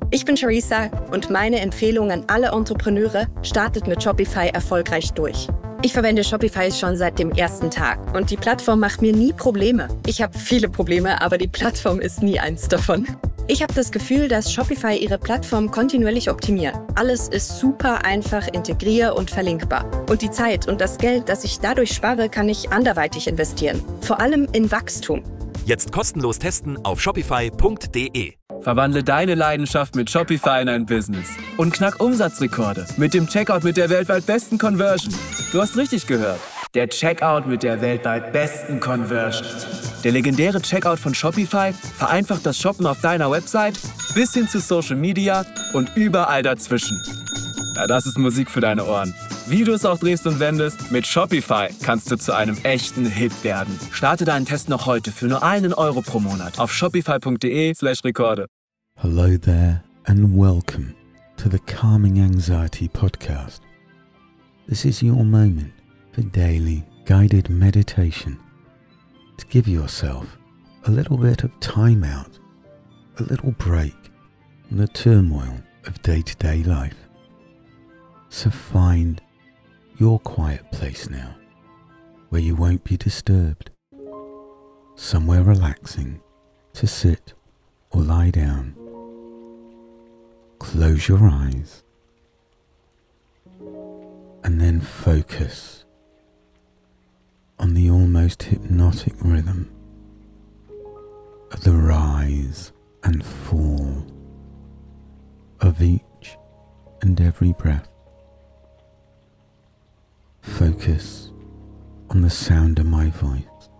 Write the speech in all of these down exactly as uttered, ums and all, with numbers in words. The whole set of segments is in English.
Ich bin Charissa und meine Empfehlung an alle Entrepreneure: startet mit Shopify erfolgreich durch. Ich verwende Shopify schon seit dem ersten Tag und die Plattform macht mir nie Probleme. Ich habe viele Probleme, aber die Plattform ist nie eins davon. Ich habe das Gefühl, dass Shopify ihre Plattform kontinuierlich optimiert. Alles ist super einfach integrier- und verlinkbar. Und die Zeit und das Geld, das ich dadurch spare, kann ich anderweitig investieren. Vor allem in Wachstum. Jetzt kostenlos testen auf shopify punkt de. Verwandle deine Leidenschaft mit Shopify in ein Business und knack Umsatzrekorde mit dem Checkout mit der weltweit besten Conversion. Du hast richtig gehört. Der Checkout mit der weltweit besten Conversion. Der legendäre Checkout von Shopify vereinfacht das Shoppen auf deiner Website bis hin zu Social Media und überall dazwischen. Ja, das ist Musik für deine Ohren. Wie du es auch drehst und wendest, mit Shopify kannst du zu einem echten Hit werden. Starte deinen Test noch heute für nur einen Euro pro Monat auf shopify punkt de slash Rekorde. Hello there and welcome to the Calming Anxiety Podcast. This is your moment for daily guided meditation to give yourself a little bit of time out, a little break from the turmoil of day-to-day life. So find your quiet place now, where you won't be disturbed, somewhere relaxing to sit or lie down. Close your eyes and then focus on the almost hypnotic rhythm of the rise and fall of each and every breath. Focus on the sound of my voice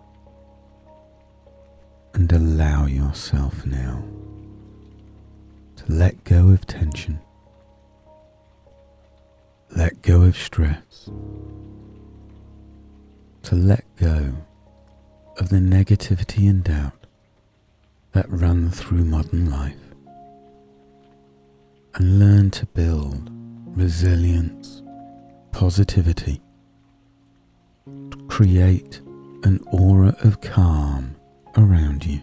and allow yourself now to let go of tension, let go of stress, to let go of the negativity and doubt that run through modern life, and learn to build resilience, positivity, create an aura of calm around you.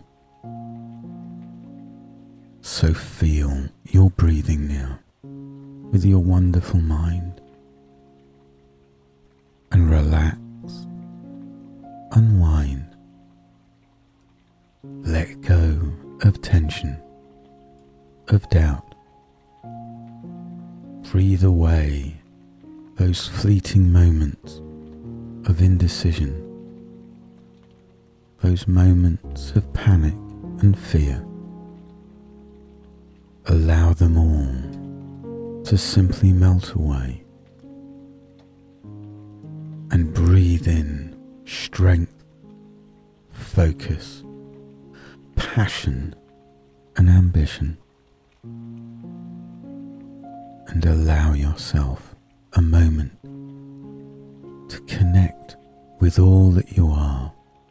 So feel your breathing now with your wonderful mind and relax, unwind, let go of tension, of doubt. Breathe away those fleeting moments of indecision, those moments of panic and fear. Allow them all to simply melt away and breathe in strength, focus, passion and ambition, and allow yourself a moment to connect with all that you are,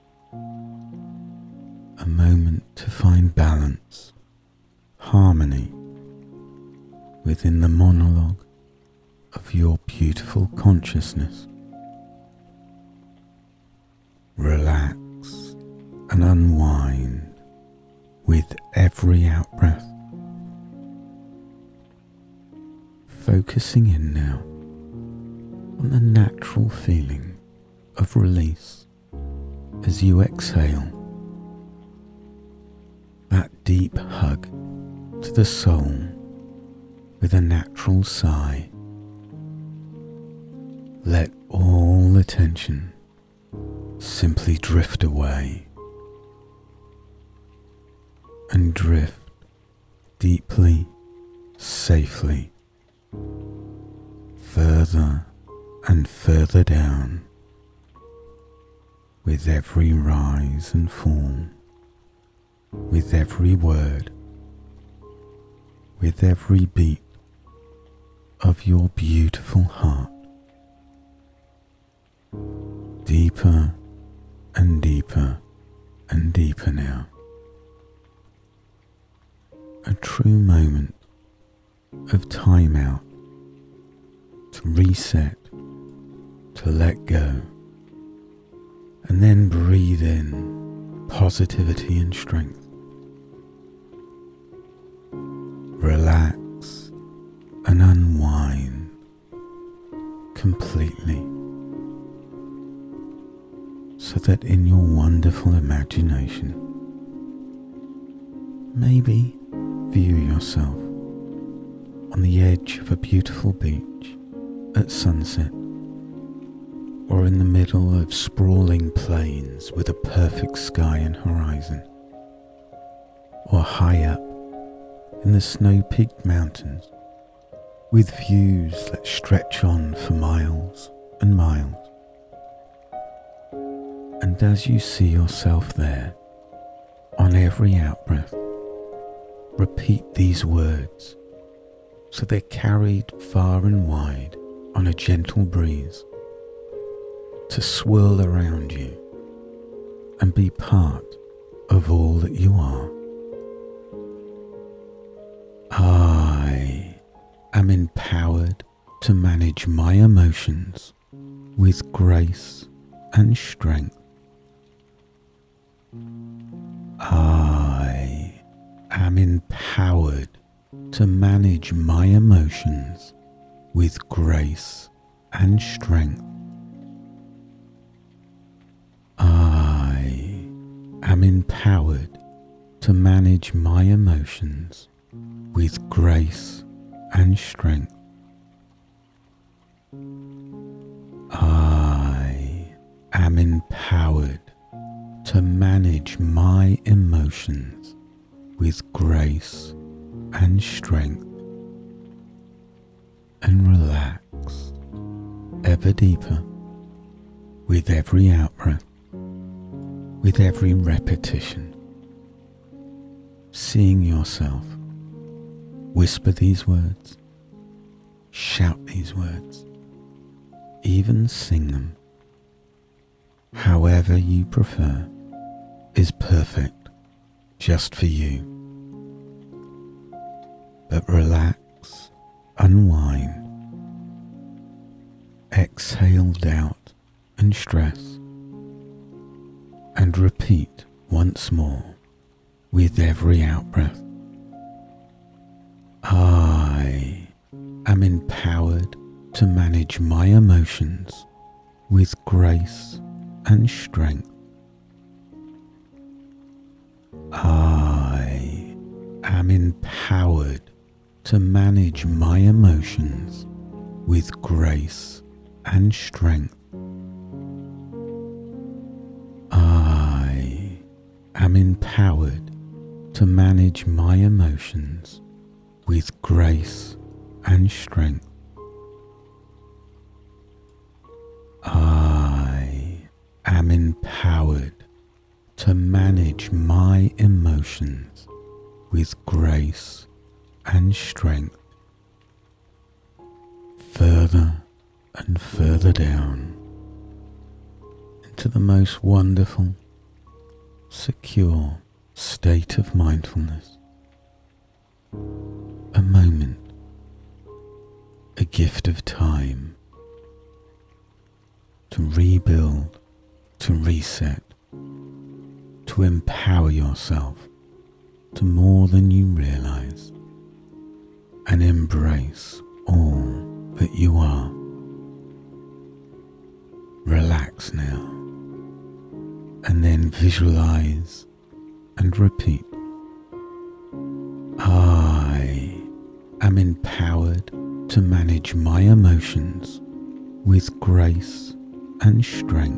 a moment to find balance, harmony within the monologue of your beautiful consciousness. Relax and unwind with every out-breath, focusing in now on the natural feeling of release as you exhale, that deep hug to the soul with a natural sigh. Let all the tension simply drift away and drift deeply, safely, further and further down with every rise and fall, with every word, with every beat of your beautiful heart. Deeper and deeper and deeper now. A true moment of time out to reset, to let go, and then breathe in positivity and strength. Relax completely, so that in your wonderful imagination, maybe view yourself on the edge of a beautiful beach at sunset, or in the middle of sprawling plains with a perfect sky and horizon, or high up in the snow-peaked mountains with views that stretch on for miles and miles. And as you see yourself there, on every out-breath, repeat these words so they're carried far and wide on a gentle breeze to swirl around you and be part of all that you are. I am empowered to manage my emotions with grace and strength. I am empowered to manage my emotions with grace and strength. I am empowered to manage my emotions with grace and strength. I am empowered to manage my emotions with grace and strength, and relax ever deeper with every out-breath, with every repetition, seeing yourself whisper these words, shout these words, even sing them. However you prefer is perfect just for you. But relax, unwind, exhale doubt and stress, and repeat once more with every out-breath. I am empowered to manage my emotions with grace and strength. I am empowered to manage my emotions with grace and strength. I am empowered to manage my emotions with grace and strength. I am empowered to manage my emotions with grace and strength. Further and further down into the most wonderful, secure state of mindfulness. A moment, a gift of time to rebuild, to reset, to empower yourself to more than you realize, and embrace all that you are. Relax now, and then visualize and repeat. I am empowered to manage my emotions with grace and strength.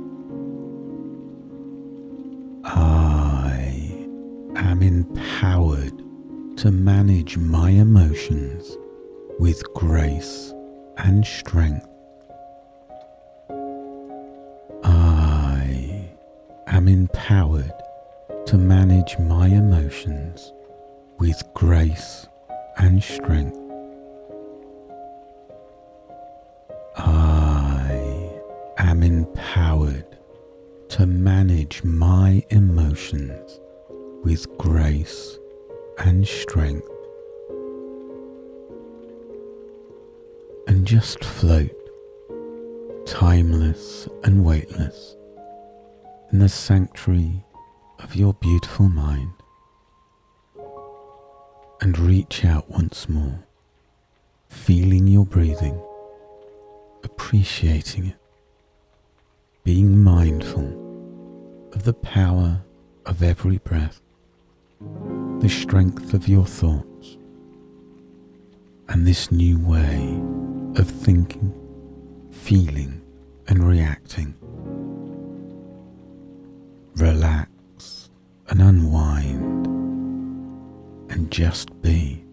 I am empowered to manage my emotions with grace and strength. I am empowered to manage my emotions with grace and strength. I am empowered to manage my emotions with grace and strength. And just float, timeless and weightless, in the sanctuary of your beautiful mind, and reach out once more, feeling your breathing, appreciating it, being mindful of the power of every breath, the strength of your thoughts, and this new way of thinking, feeling, and reacting. Relax and unwind and just be.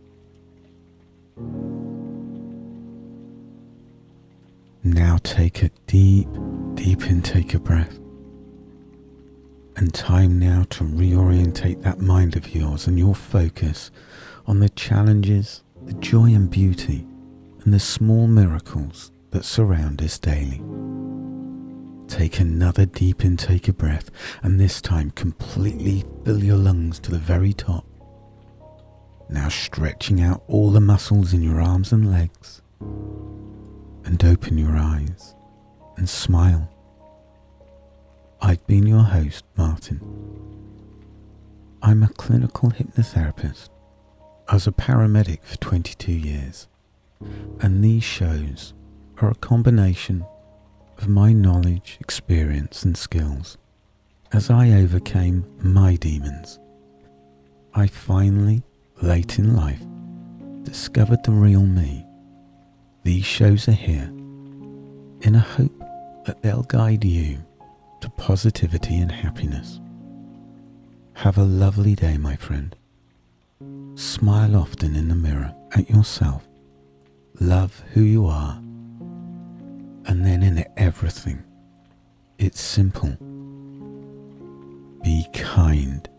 Now take a deep, deep intake of breath. And time now to reorientate that mind of yours and your focus on the challenges, the joy and beauty, and the small miracles that surround us daily. Take another deep intake of breath, and this time completely fill your lungs to the very top. Now stretching out all the muscles in your arms and legs, and open your eyes and smile. I've been your host, Martin. I'm a clinical hypnotherapist. I was a paramedic for twenty-two years, and these shows are a combination of my knowledge, experience and skills as I overcame my demons. I finally, late in life, discovered the real me. These shows are here in a hope that they'll guide you to positivity and happiness. Have a lovely day, my friend. Smile often in the mirror at yourself. Love who you are. And then in everything, it's simple. Be kind